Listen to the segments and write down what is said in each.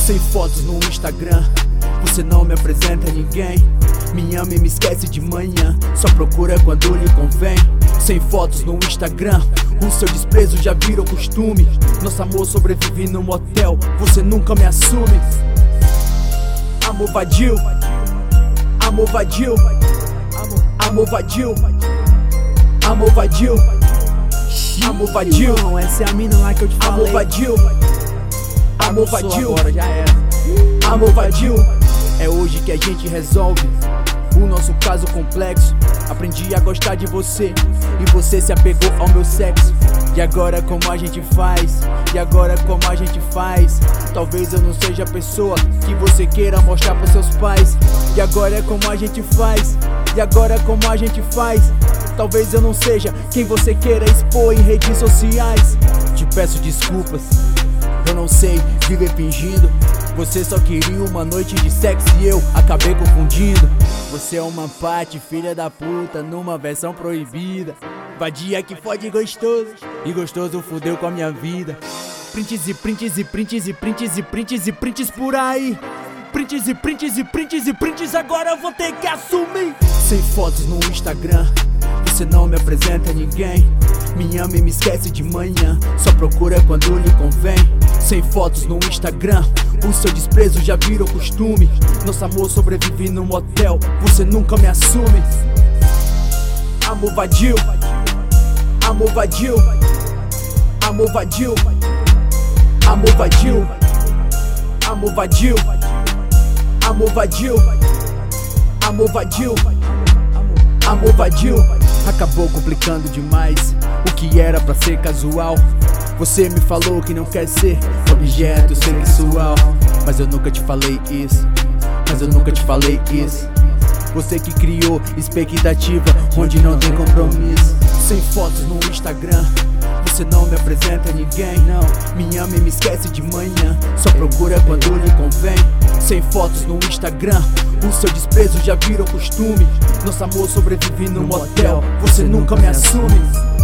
Sem fotos no Instagram, você não me apresenta a ninguém. Me ama e me esquece de manhã, só procura quando lhe convém. Sem fotos no Instagram, o seu desprezo já virou costume. Nosso amor sobrevive num motel, você nunca me assume. Amor vadio, amor vadio, amor vadio, amor vadio, amor vadio. Não, essa é a mina lá que eu te falei. Amor vadio, amor vadio, agora já era. amor vadio. É hoje que a gente resolve o nosso caso complexo. Aprendi a gostar de você e você se apegou ao meu sexo. E agora como a gente faz? E agora como a gente faz? Talvez eu não seja a pessoa que você queira mostrar pros seus pais. E agora é como a gente faz? E agora como a gente faz? Talvez eu não seja quem você queira expor em redes sociais. Te peço desculpas, eu não sei viver fingindo. Você só queria uma noite de sexo e eu acabei confundindo. Você é uma parte, filha da puta, numa versão proibida. Vadia que fode gostoso, e gostoso fudeu com a minha vida. Prints e prints e prints e prints e prints e prints por aí. Prints e prints e prints e prints, agora eu vou ter que assumir. Sem fotos no Instagram, você não me apresenta a ninguém. Me ama e me esquece de manhã, só procura quando lhe convém. Sem fotos no Instagram, o seu desprezo já virou costume. Nosso amor sobrevive num motel, você nunca me assume. Amor vadio, amor vadio, amor vadio, amor vadio, amor vadio, amor vadio, amor vadio, amor vadio. Acabou complicando demais o que era pra ser casual. Você me falou que não quer ser objeto sexual, mas eu nunca te falei isso, mas eu nunca te falei isso. Você que criou expectativa onde não tem compromisso. Sem fotos no Instagram, você não me apresenta a ninguém. Não, me ama e me esquece de manhã, só procura quando lhe convém. Sem fotos no Instagram, o seu desprezo já virou costume. Nosso amor sobrevive num motel, você nunca me assume.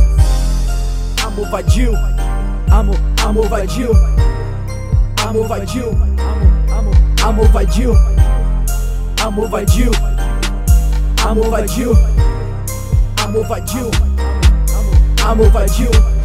Amor vadio, amor vadio, amor vadio, amor vadio, amor vadio, amor vadio, amor vadio, amor vadio.